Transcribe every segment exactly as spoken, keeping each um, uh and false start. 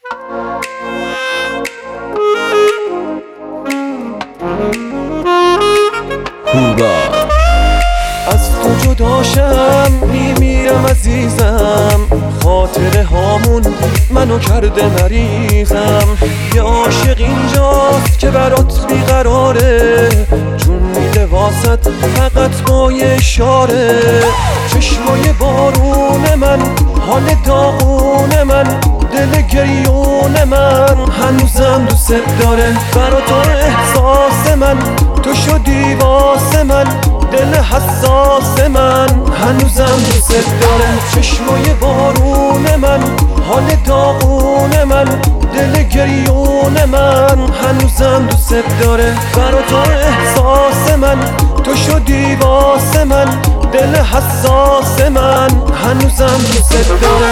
از تو جداشم میمیرم عزیزم، خاطره هامون منو کرده مریضم. یه عاشق اینجاست که برات بیقراره، جون میده واسط فقط با یه اشاره. چشمای بارون من، حال داغون من، دل گریون من هنوزم دوست داره. برا تو احساس من، تو شدی واسه من، دل حساس من هنوزم دوست داره. چشمای بارون من، حال داغون من، دل گریون من هنوزم دوست داره. برا تو احساس من، تو شدی واسه من، دل حساس من هنوزم دوست داره.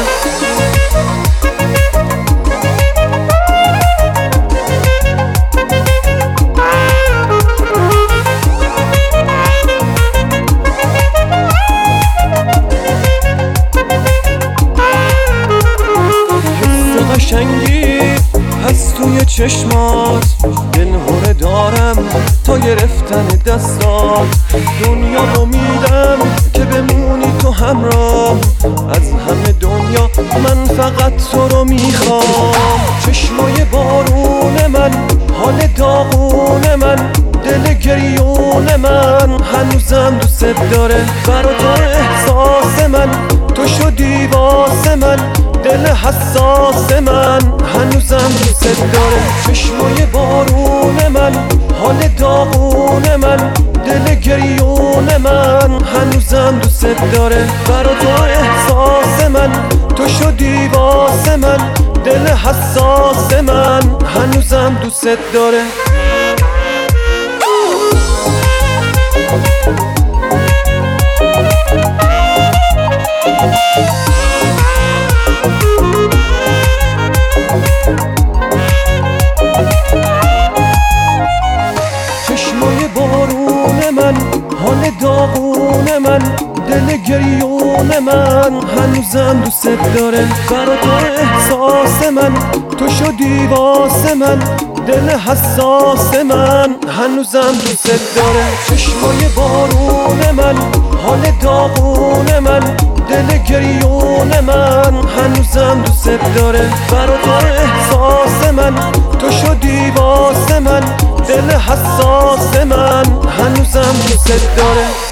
قشنگی هست توی چشمات، دلهوره دارم تا گرفتن دستات. دنیا رو میدم که بمونی تو همراه، از همه دنیا من فقط تو رو میخوام. چشمای بارون من، حال داغون من، دل گریون من هنوزم دوست داره. برا تو احساس من، تو شدی واسه من، دل حساس من هنوزم دوست داره. چشمای بارون من، حال داغون من، دل گریون من هنوزم دوست داره. برا تو احساس من، تو شدی واسه من، دل حساس من هنوزم دوست داره. چشمای بارون من، حال داغون من، دل گریون من هنوزم دوست داره. برا تو احساس من، تو شدی واسه من، دل حساس من هنوزم دوست داره. چشمای بارون من، حال داغون من، دل گریون من هنوزم دوست داره. برا تو احساس من، تو شدی واسه من، دل حساس من هنوزم دوست داره.